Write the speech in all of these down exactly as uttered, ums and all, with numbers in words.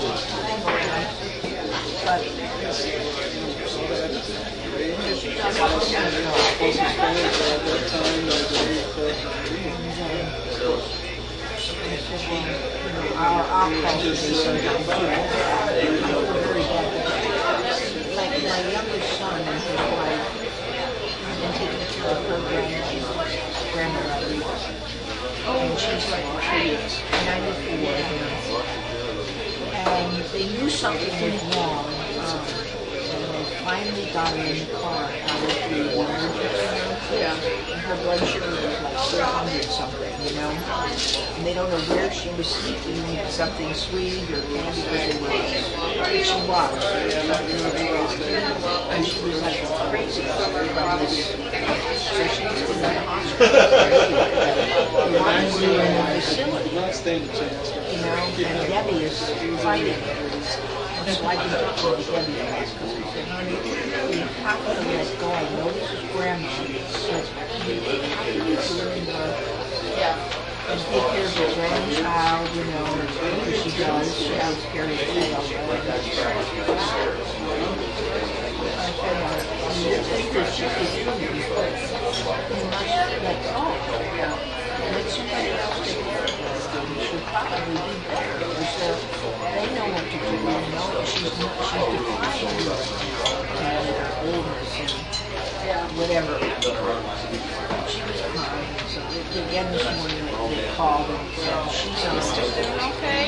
Our, our culture is so like my youngest son and his wife have been taking care of her grandmother, grandmother, and she's like ninety-four, and they knew something was wrong. Um, finally got her in the car out of the emergency room. Yeah. And her blood sugar was like four hundred something, you know. And they don't know where she was sneaking something sweet or candy, because they were, which she was. And she was like crazy about this. So she was in the hospital. They wanted to in the facility. You know, and Debbie is fighting it. So I've been talking to Debbie about this, because I said, honey, you have to let go. I know this is grandma, but you have to learn to and take care of your grandchild, you know, because she does. She has scary things already. I said, you think that she could do it, you must let go. Let somebody else take care of her. You should probably be better, because they know what to do. You know, she's she's defying uh, oldness and whatever. She was crying. So again this morning they called and said she's on still doing okay.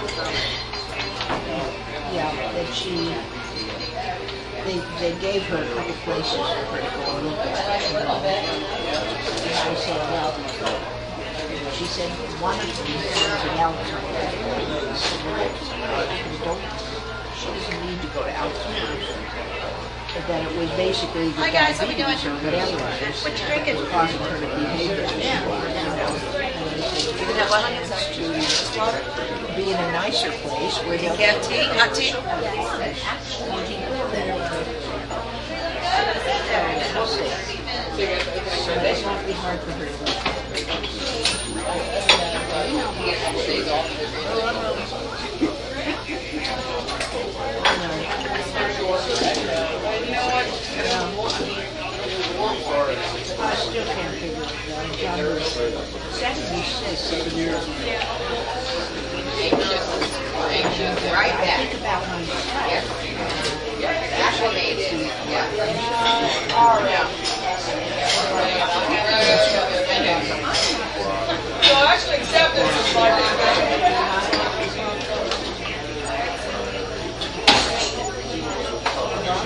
Yeah, that she they they gave her a couple places for her to go look at. You know? And I said, well, she said one of them is an Alzheimer's. Don't, she doesn't need to go to Alzheimer's. But then it was basically the Hi guys, how we doing? or whatever it is What you drinking? causing her to behave that way. Yeah. You know, one hundred percent to be in a nicer place where they'll get tea, hot tea. So that's not be hard for her to do. I still can't figure it out. John was seventy-six. Seven years. Right I back. think about myself. Acclimated. Yeah. All right. So actually acceptance is like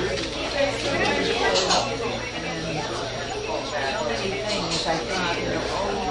I think, you know,